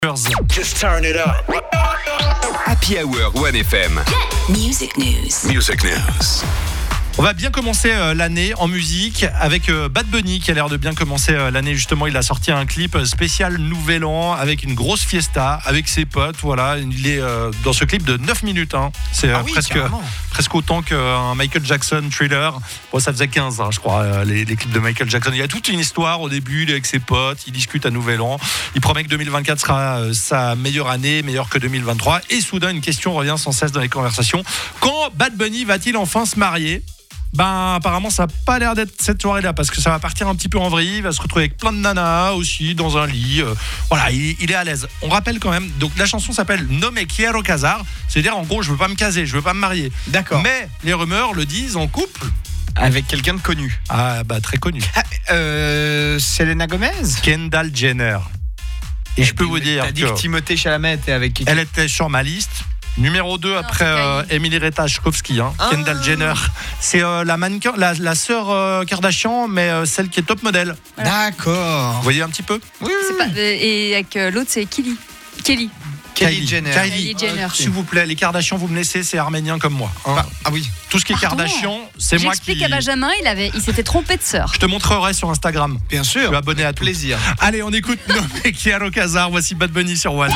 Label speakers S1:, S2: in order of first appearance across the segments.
S1: Just turn it up.
S2: Happy Hour 1FM.
S3: Music News.
S2: Music News.
S4: On va bien commencer l'année en musique avec Bad Bunny qui a l'air de bien commencer l'année. Justement, il a sorti un clip spécial Nouvel An avec une grosse fiesta avec ses potes. Voilà, il est dans ce clip de 9 minutes. Hein. C'est presque autant qu'un Michael Jackson Thriller. Bon, ça faisait 15, je crois, les clips de Michael Jackson. Il y a toute une histoire au début. Il est avec ses potes, il discute à Nouvel An. Il promet que 2024 sera sa meilleure année, meilleure que 2023. Et soudain, une question revient sans cesse dans les conversations. Quand Bad Bunny va-t-il enfin se marier ? Ben apparemment ça n'a pas l'air d'être cette soirée-là parce que ça va partir un petit peu en vrille, il va se retrouver avec plein de nanas aussi dans un lit. Voilà, il est à l'aise. On rappelle quand même, donc la chanson s'appelle No Me Quiero Casar, c'est-à-dire en gros je veux pas me caser, je veux pas me marier.
S5: D'accord.
S4: Mais les rumeurs le disent en couple.
S5: Avec quelqu'un de connu.
S4: Ah bah très connu.
S5: Selena Gomez.
S4: Kendall Jenner. Et je peux vous dire
S5: t'as dit que Timothée Chalamet était avec qui?
S4: Elle était sur ma liste. Numéro 2 après Emily Ratajkowski, Kendall Jenner. C'est la mannequin, la sœur Kardashian, mais celle qui est top modèle.
S5: Voilà. D'accord.
S4: Vous voyez un petit peu?
S5: Oui.
S6: C'est pas, et avec l'autre, c'est Kylie Jenner.
S4: Kylie Jenner. S'il vous plaît, les Kardashian, vous me laissez, c'est arménien comme moi.
S5: Ah oui.
S4: Tout ce qui est Kardashian, c'est moi qui.
S6: J'explique à Benjamin, il s'était trompé de sœur.
S4: Je te montrerai sur Instagram.
S5: Bien sûr.
S4: Je suis abonné à tout.
S5: Plaisir.
S4: Allez, on écoute No Me Quiero Casar. Voici Bad Bunny sur One.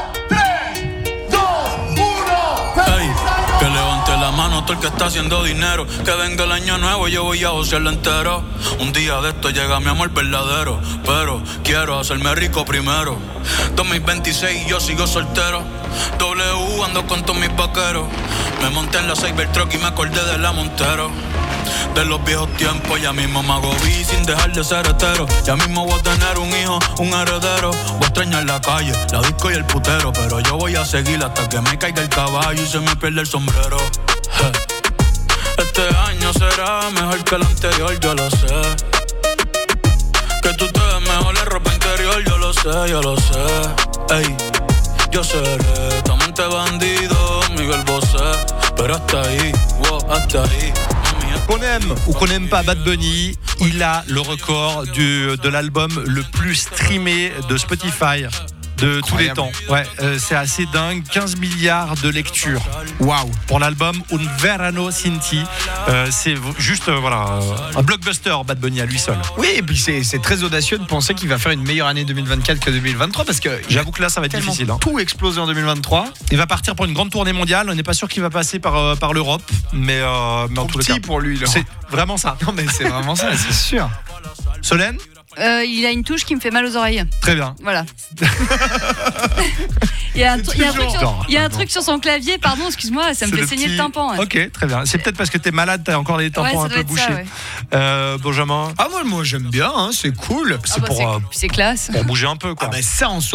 S7: Que levante la mano todo el que está haciendo dinero. Que venga el año nuevo, yo voy a josearlo entero. Un día de esto llega mi amor verdadero, pero quiero hacerme rico primero. 2026 y yo sigo soltero. W ando con todos mis vaqueros. Me monté en la Cybertruck y me acordé de la Montero. De los viejos tiempos, ya mismo me hago vi sin dejar de ser hetero. Ya mismo voy a tener un hijo, un heredero. Voy a extrañar la calle, la disco y el putero. Pero yo voy a seguir hasta que me caiga el caballo y se me pierda el sombrero. Este año será mejor que el anterior, yo lo sé. Que tú te ves mejor en ropa interior, yo lo sé. Ey, yo seré tu amante bandido, Miguel Bosé. Pero hasta ahí, hasta ahí.
S4: Qu'on aime ou qu'on n'aime pas Bad Bunny, il a le record de l'album le plus streamé de Spotify de tous les temps. Ouais, c'est assez dingue, 15 milliards de lectures.
S5: Waouh.
S4: Pour l'album Un Verano Sinti, c'est juste un blockbuster Bad Bunny à lui seul.
S5: Oui, et puis c'est très audacieux de penser qu'il va faire une meilleure année 2024 que 2023 parce que
S4: j'avoue que là ça va être difficile.
S5: Tout explosé en 2023.
S4: Il va partir pour une grande tournée mondiale. On n'est pas sûr qu'il va passer par l'Europe, mais en tout cas
S5: pour lui. Là.
S4: C'est vraiment ça.
S5: Non mais c'est vraiment ça, c'est sûr.
S4: Solène.
S6: Il a une touche qui me fait mal aux oreilles.
S4: Très bien.
S6: Voilà. Il y a un truc sur son clavier, pardon, excuse-moi, ça me fait saigner le tympan. Ouais.
S4: Ok, très bien. C'est peut-être parce que t'es malade, t'as encore les tympans un peu bouchés. Benjamin.
S5: Ah moi j'aime bien, c'est cool.
S6: C'est classe.
S4: Pour bouger un peu quoi.
S5: Ah bah ça en soi.